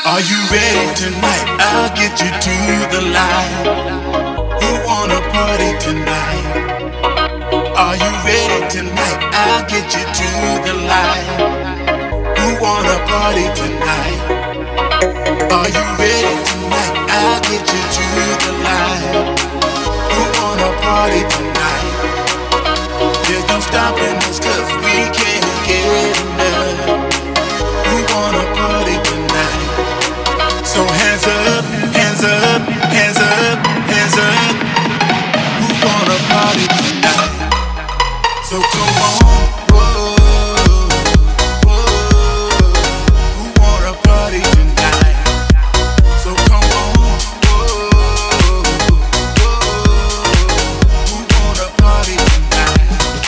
Are you ready tonight? I'll get you to the light. Who wanna party tonight? Are you ready tonight? I'll get you to the light. Who wanna party tonight? Are you ready tonight? I'll get you to the light. Who wanna party tonight? There's no stopping us 'cause we can't get enough. Who wanna party tonight? So hands up, hands up, hands up, hands up. Who wanna party tonight? So come on, whoa, whoa. Who wanna party tonight? So come on, whoa, whoa. Who wanna party tonight?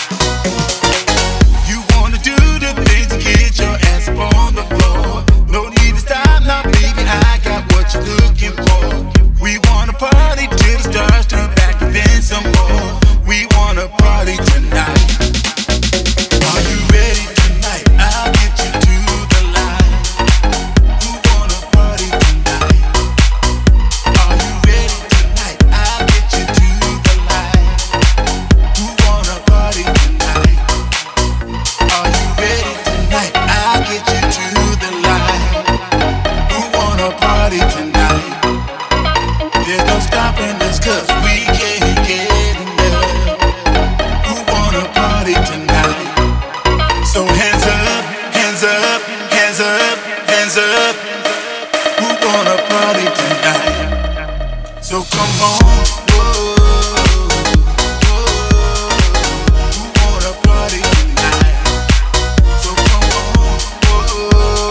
You wanna do the things to get your ass up on the floor. No need to stop now, baby, I got what you're looking for. We wanna party till the stars turn back and then some more. We wanna party tonight. Are you ready tonight? I'll get you to the light. Who wanna party tonight? Are you ready tonight? I'll get you to the light. Who wanna party tonight? Are you ready tonight? I'll get you to the light. Who wanna party tonight? There's no stopping us 'cause we can't get enough. Who wanna party tonight? So hands up, hands up, hands up, hands up. Who wanna party tonight? So come on, whoa, whoa. Who wanna party tonight? So come on, whoa,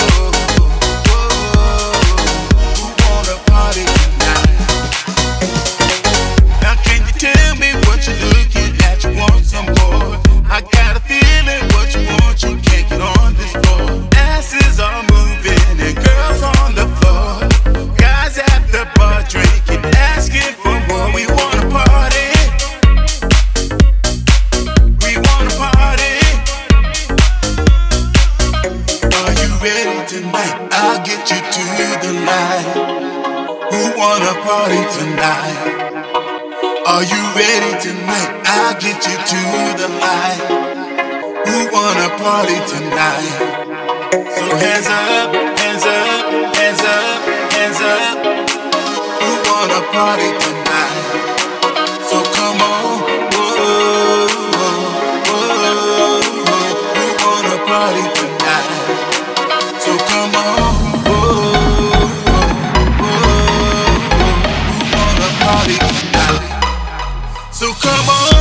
whoa. Who wanna party tonight? Now can you tell me what you're looking at? You want some more? I got a feeling what you want, you can't get on this floor. Asses are moving and girls on the floor. Guys at the bar drinking, asking for more. We wanna party. We wanna party. Are you ready tonight? I'll get you to the light. Who wanna party tonight? Are you ready tonight? I'll get you to the light. Who wanna party tonight? So hands up, hands up, hands up, hands up. Who wanna party tonight? So come on, whoa, whoa. Who wanna party tonight? So come on, whoa, whoa. Who wanna party tonight? So come on.